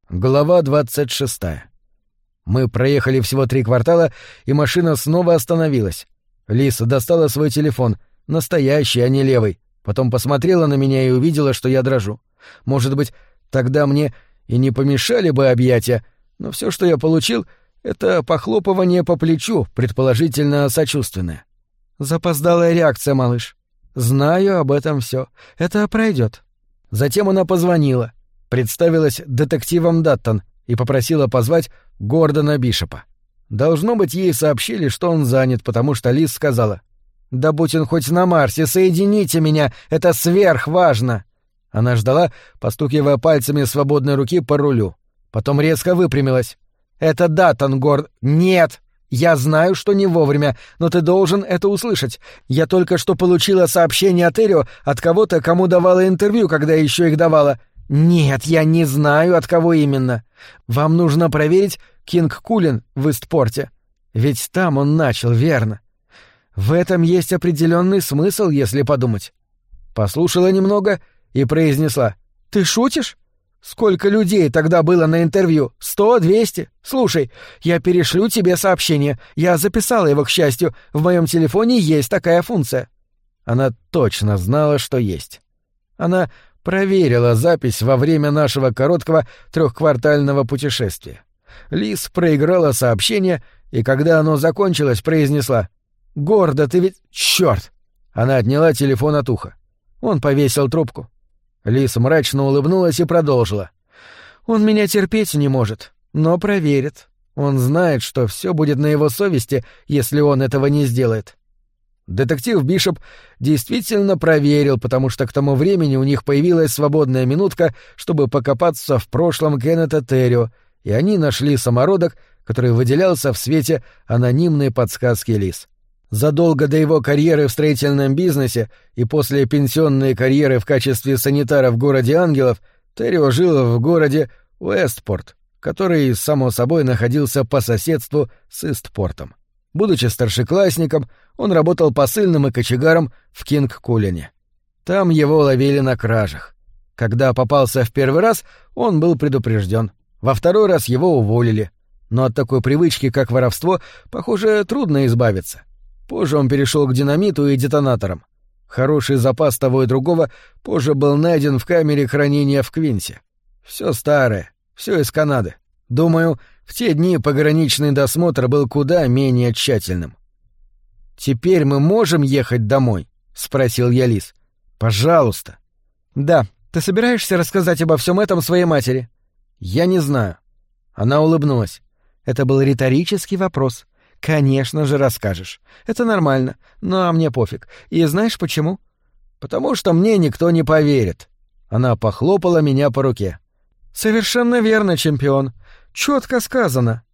Глава 26. Мы проехали всего 3 квартала, и машина снова остановилась. Лиз достала свой телефон, настоящий, а не левый, потом посмотрела на меня и увидела, что я дрожу. Может быть, тогда мне и не помешали бы объятия, но все, что я получил, — это похлопывание по плечу, предположительно сочувственное. Запоздалая реакция, малыш. Знаю об этом все. Это пройдет. Затем она позвонила, представилась детективом Даттон и попросила позвать Гордона Бишопа. Должно быть, ей сообщили, что он занят, потому что Лиз сказала: «Да будь он хоть на Марсе, соедините меня, это сверхважно!» Она ждала, постукивая пальцами свободной руки по рулю. Потом резко выпрямилась. «Это Даттон, Горд...» «Нет! Я знаю, что не вовремя, но ты должен это услышать. Я только что получила сообщение от Эрио, от кого-то, кому давала интервью, когда еще их давала. Нет, я не знаю, от кого именно. Вам нужно проверить Кинг Кулин в Истпорте. Ведь там он начал, верно? В этом есть определенный смысл, если подумать». Послушала немного и произнесла: «Ты шутишь? Сколько людей тогда было на интервью? 100, 200? Слушай, я перешлю тебе сообщение. Я записала его, к счастью. В моем телефоне есть такая функция». Она точно знала, что есть. Она проверила запись во время нашего короткого 3-квартального путешествия. Лиз проиграла сообщение, и когда оно закончилось, произнесла: «Гордо, ты ведь... Чёрт!» Она отняла телефон от уха. Он повесил трубку. Лиз мрачно улыбнулась и продолжила: «Он меня терпеть не может, но проверит. Он знает, что все будет на его совести, если он этого не сделает». Детектив Бишоп действительно проверил, потому что к тому времени у них появилась свободная минутка, чтобы покопаться в прошлом Кеннета Террио, и они нашли самородок, который выделялся в свете анонимной подсказки Лиз. Задолго до его карьеры в строительном бизнесе и после пенсионной карьеры в качестве санитара в городе Ангелов Террио жил в городе Уэстпорт, который, само собой, находился по соседству с Истпортом. Будучи старшеклассником, он работал посыльным и кочегаром в Кинг-Кулине. Там его ловили на кражах. Когда попался в первый раз, он был предупрежден. Во второй раз его уволили. Но от такой привычки, как воровство, похоже, трудно избавиться. Позже он перешел к динамиту и детонаторам. Хороший запас того и другого позже был найден в камере хранения в Квинсе. Все старое, все из Канады. Думаю, в те дни пограничный досмотр был куда менее тщательным. «Теперь мы можем ехать домой?» — спросил я Лиз. «Пожалуйста». «Да, ты собираешься рассказать обо всем этом своей матери?» «Я не знаю». Она улыбнулась. Это был риторический вопрос. «Конечно же расскажешь. Это нормально, но мне пофиг. И знаешь почему?» «Потому что мне никто не поверит». Она похлопала меня по руке. «Совершенно верно, чемпион. Чётко сказано».